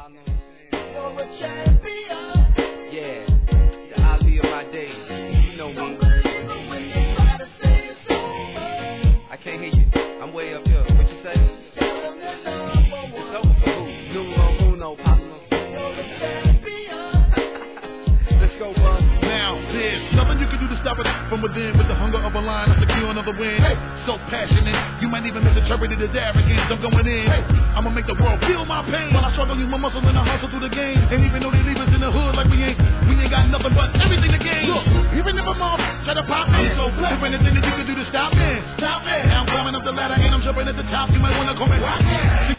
You're a champion. Yeah, the Ali of my days. You know me. I can't hear you. I'm way up here. What you say? It's over for who? Numero uno, Pablo. Let's go, bud. Now, there's nothing you can do to stop it from within with the hunger of a lion after killing of the wind. Hey, so passionate, you might even misinterpret it as arrogance. I'm going in. Hey, I'ma make the world feel my pain. While I struggle, use my muscle and I hustle through the game. And even though they leave us in the hood like we ain't got nothing but everything to gain. Look, even if I'm off, try to pop me. So is there anything that you can do to stop me? Stop me. Now I'm climbing up the ladder and I'm jumping at the top. You might wanna come and rock me.